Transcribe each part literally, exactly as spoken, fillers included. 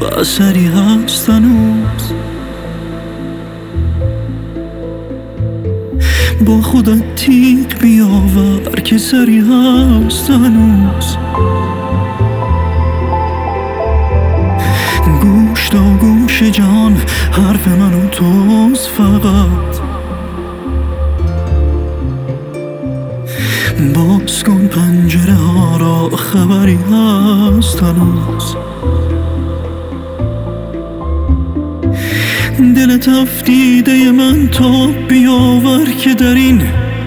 شوق اثری هست هنوز. با خودت تیغ بیاور که سری هست هنوز. گوش تا گوش جان حرف من و توست فقط. باز کن پنجره ها را خبری هست هنوز. دل تفدیده من تا بیاور که در این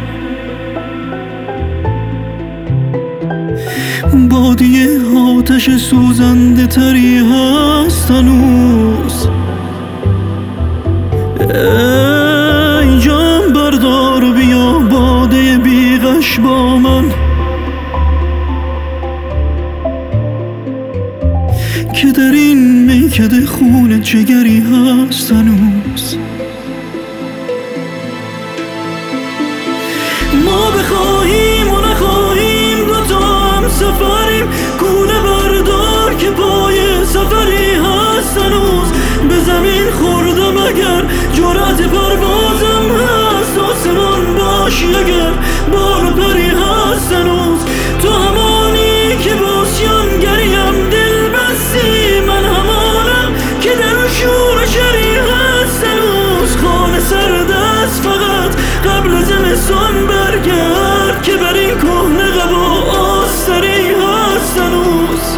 بادیه آتش سوزنده تری هست هنوز. ای جان بردار بیا باده بیغش با من که در این میکده خون جگری هست هنوز. ما بخواهیم و نخواهیم دوتا هم سفریم. گونه بردار که پای سفری هست هنوز. به زمین خوردم اگر جرأت پروازم هست. آسمان باشی اگر بال و پری هست هنوز. تو همانی که باسیانگریم دل بستی. من همانم که در شور شری هست هنوز. خانه سرد است فقط قبل زمستان برگرد که بر این کهنه قبا آستری هست هنوز.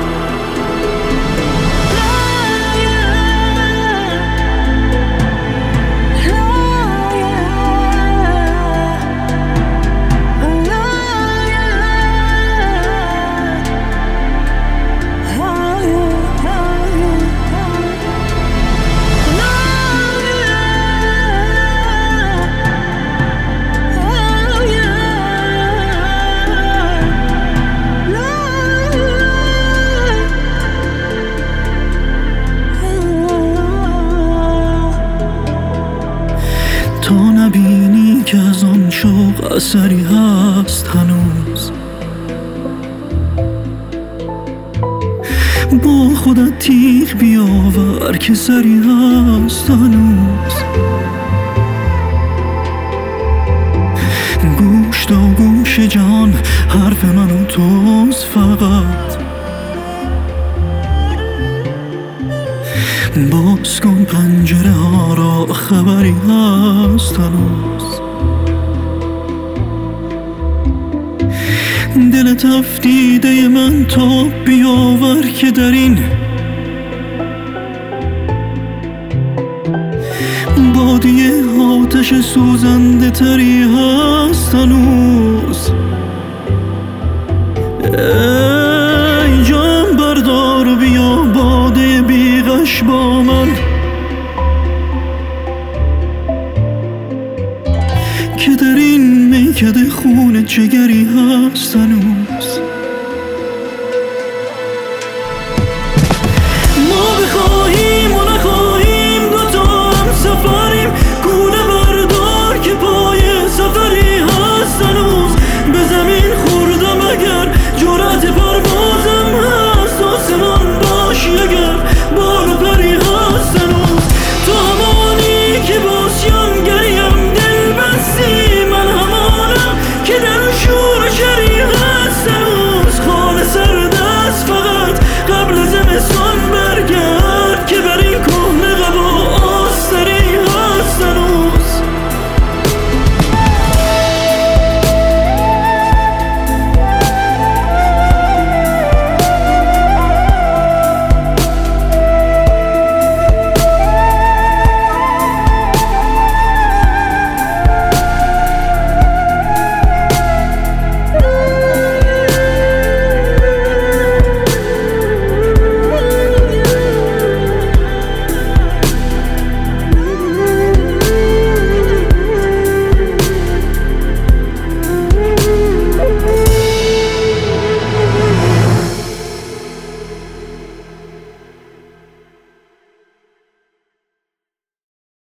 تا نبینی که از آن شوق اثری هست هنوز. با خودت تیغ بیاور که سری هست هنوز. گوش تا گوش جان حرف من و توست فقط. باز کن پنجره ها را خبری هست هنوز. دل تفدیده من تا بیاور که در این بادیه آتش سوزنده تری هست هنوز. ای جان بردار بیا باده بیغش با من که در این میکده خون جگری هست هنوز.